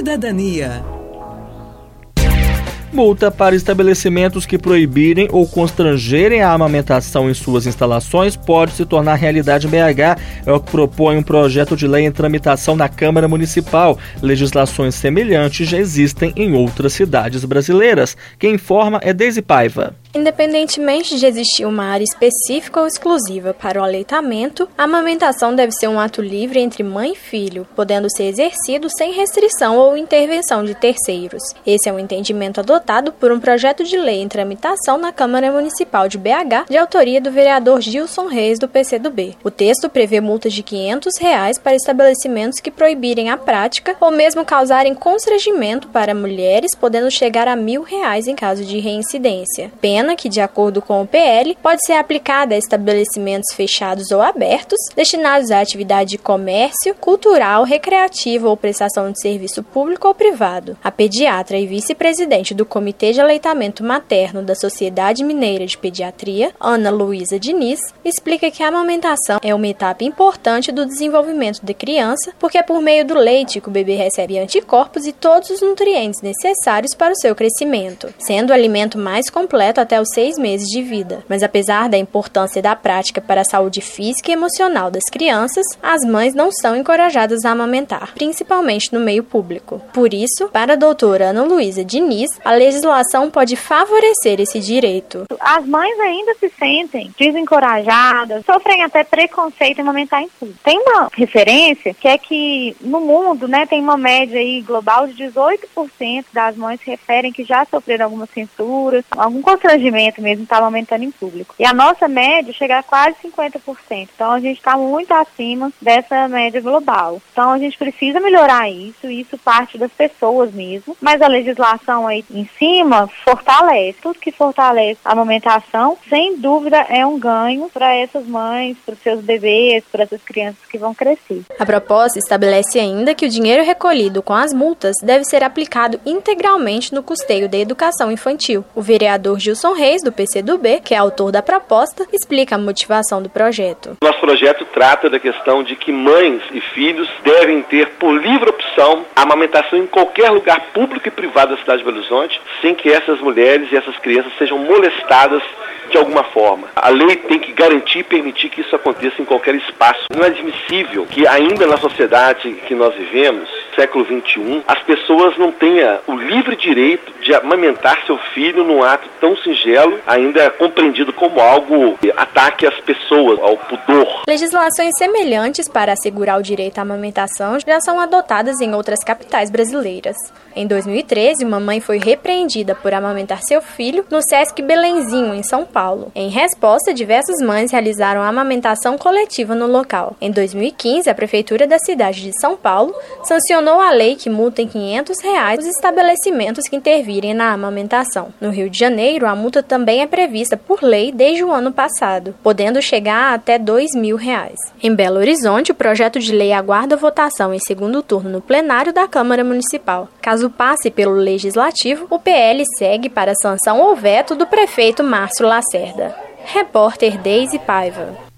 Cidadania. Multa para estabelecimentos que proibirem ou constrangerem a amamentação em suas instalações pode se tornar realidade em BH. É o que propõe um projeto de lei em tramitação na Câmara Municipal. Legislações semelhantes já existem em outras cidades brasileiras. Quem informa é Deise Paiva. Independentemente de existir uma área específica ou exclusiva para o aleitamento, a amamentação deve ser um ato livre entre mãe e filho, podendo ser exercido sem restrição ou intervenção de terceiros. Esse é um entendimento adotado por um projeto de lei em tramitação na Câmara Municipal de BH, de autoria do vereador Gilson Reis, do PCdoB. O texto prevê multas de R$ 500 para estabelecimentos que proibirem a prática ou mesmo causarem constrangimento para mulheres, podendo chegar a R$ 1.000 em caso de reincidência. Pena que, de acordo com o PL, pode ser aplicada a estabelecimentos fechados ou abertos, destinados à atividade de comércio, cultural, recreativo ou prestação de serviço público ou privado. A pediatra e vice-presidente do Comitê de Aleitamento Materno da Sociedade Mineira de Pediatria, Ana Luísa Diniz, explica que a amamentação é uma etapa importante do desenvolvimento da criança, porque é por meio do leite que o bebê recebe anticorpos e todos os nutrientes necessários para o seu crescimento, sendo o alimento mais completo até os 6 meses de vida. Mas apesar da importância da prática para a saúde física e emocional das crianças, as mães não são encorajadas a amamentar, principalmente no meio público. Por isso, para a doutora Ana Luísa Diniz, a legislação pode favorecer esse direito. As mães ainda se sentem desencorajadas, sofrem até preconceito em amamentar em público. Tem uma referência que é que no mundo, tem uma média aí global de 18% das mães referem que já sofreram alguma censura, algum constrangimento mesmo, está aumentando em público. E a nossa média chega a quase 50%. Então a gente está muito acima dessa média global. Então a gente precisa melhorar isso, e isso parte das pessoas mesmo. Mas a legislação aí em cima fortalece. Tudo que fortalece a amamentação, sem dúvida, é um ganho para essas mães, para os seus bebês, para essas crianças que vão crescer. A proposta estabelece ainda que o dinheiro recolhido com as multas deve ser aplicado integralmente no custeio da educação infantil. O vereador Gilson Reis, do PCdoB, que é autor da proposta, explica a motivação do projeto. Nosso projeto trata da questão de que mães e filhos devem ter, por livre opção, a amamentação em qualquer lugar público e privado da cidade de Belo Horizonte, sem que essas mulheres e essas crianças sejam molestadas de alguma forma. A lei tem que garantir e permitir que isso aconteça em qualquer espaço. Não é admissível que ainda na sociedade que nós vivemos, século XXI, as pessoas não tenham o livre direito de amamentar seu filho num ato tão singelo, ainda compreendido como algo que ataque às pessoas, ao pudor. Legislações semelhantes para assegurar o direito à amamentação já são adotadas em outras capitais brasileiras. Em 2013, uma mãe foi repreendida por amamentar seu filho no Sesc Belenzinho, em São Paulo. Em resposta, diversas mães realizaram a amamentação coletiva no local. Em 2015, a Prefeitura da cidade de São Paulo sancionou a lei que multa em R$ 500 os estabelecimentos que intervirem na amamentação. No Rio de Janeiro, a multa também é prevista por lei desde o ano passado, podendo chegar a até R$ 2.000. Em Belo Horizonte, o projeto de lei aguarda votação em segundo turno no plenário da Câmara Municipal. Caso passe pelo Legislativo, o PL segue para sanção ou veto do prefeito Márcio Lacerda. Repórter Deise Paiva.